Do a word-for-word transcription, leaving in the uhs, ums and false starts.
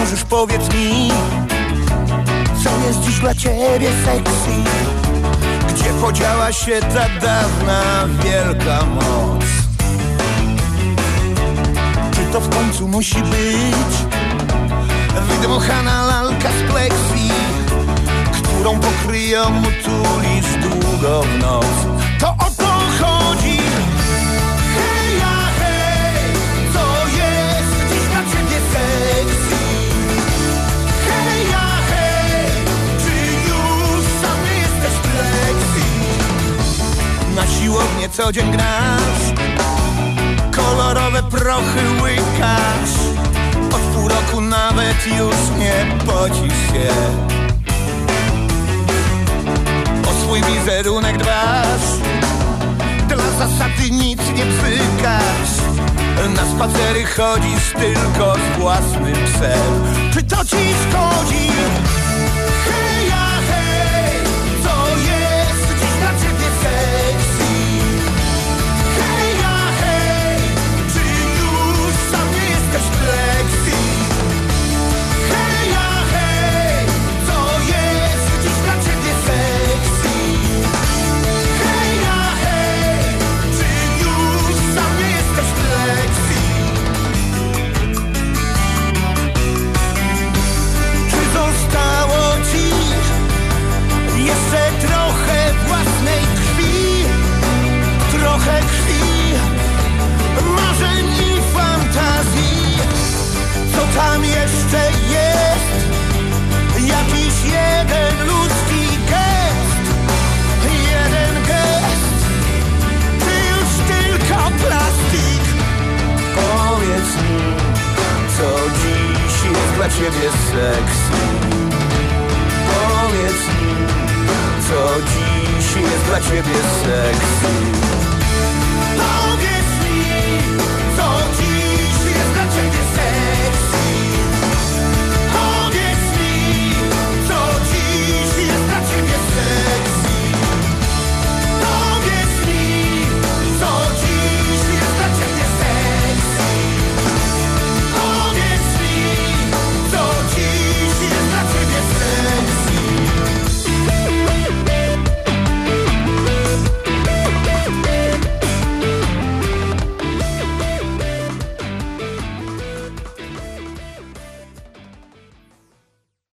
możesz, powiedz mi, co jest dziś dla ciebie sexy? Gdzie podziała się ta dawna wielka moc? Czy to w końcu musi być wydmuchana lalka z pleksji, którą pokryją tulisz długo w noc? To o to chodzi. Hej, ja, hej, co jest dziś dla ciebie sexy? Hej, ja, hej, czy już sam nie jesteś pleksy? Na siłownię co dzień grasz, kolorowe prochy łykasz, od pół roku nawet już nie pocisz się. O swój wizerunek dbasz, dla zasady nic nie bzykasz, na spacery chodzisz tylko z własnym psem. Czy to ci szkodzi? Hej, ja, hej, co jest dziś dla ciebie sexy? Hej, ja, hej, czy już sam nie jesteś pleksy? Hej, ja, hej, co jest dziś dla ciebie sexy? Hej, ja, hej, czy już sam nie jesteś pleksy? Czy zostało ci jeszcze trochę własnej krwi? Trochę krwi, marzeń i fantazji. Co tam jeszcze jest? Jakiś jeden ludzki gest, jeden gest, czy już tylko plastik? Powiedz mi, co dziś jest dla ciebie sexy? Powiedz mi, co dziś jest dla ciebie sexy?